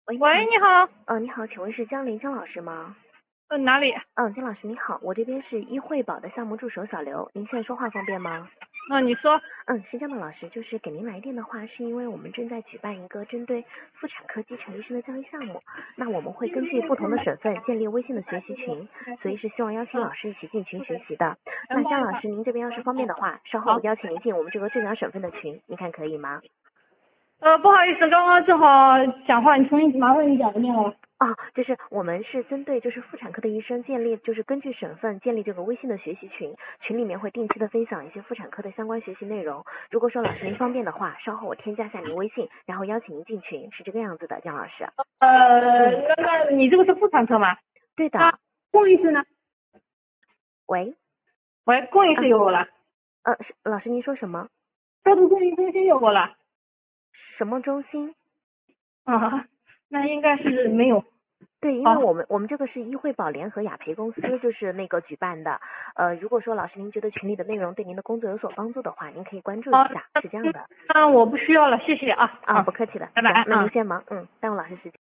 喂， 喂，你好。 你好，请问是江林江老师吗？ 哪里？ 江老师你好，我这边是医惠保的项目助手小刘，您现在说话方便吗？ 你说。 是这样的，老师，就是给您来电的话，是因为我们正在举办一个针对妇产科基层医生的教育项目，那我们会根据不同的省份建立微信的学习群，所以是希望邀请老师一起进群学习的。那江老师，您这边要是方便的话，稍后我邀请您进我们这个浙江省份的群，您看可以吗？ 不好意思，刚刚正好讲话，你重新麻烦你讲一遍了。 就是我们是针对就是妇产科的医生建立，就是根据省份建立这个微信的学习群，群里面会定期的分享一些妇产科的相关学习内容。如果说老师您方便的话，稍后我添加一下您微信，然后邀请您进群，是这个样子的，江老师。 那你这个是妇产科吗？ 对的。 公医师呢？ 喂， 公医师有我了。 老师您说什么？ 高度公益中心有我了。 什么中心？ 那应该是没有。 对，因为我们这个是医惠保联合雅培公司就是那个举办的。如果说老师您觉得群里的内容对您的工作有所帮助的话，您可以关注一下，是这样的。 我不需要了，谢谢啊。 不客气的， 拜拜。 那您先忙，耽误老师时间。